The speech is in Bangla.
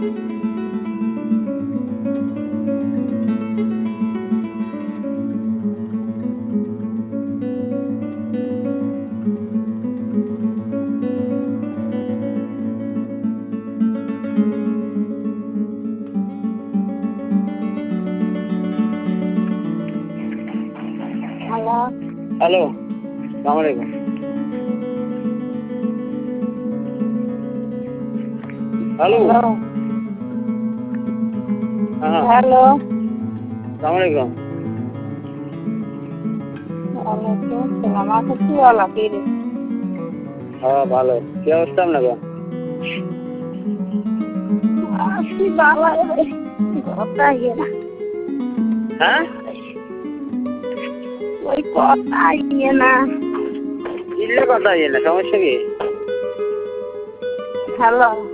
हेलो अस्सलाम वालेकुम। हेलो हाँ হ্যালো अस्सलाम वालेकुम। ওয়ালাইকুম আসসালাম। আচ্ছা কি বলো কি রে? হ্যাঁ ভালো, কি অবস্থা আপনাকে? কি ভালো রে, কথা ইয়ে না, হ্যাঁ ওই কথা ইয়ে না। ইল্লে কথা ইয়ে না, সমস্যা কি? হ্যালো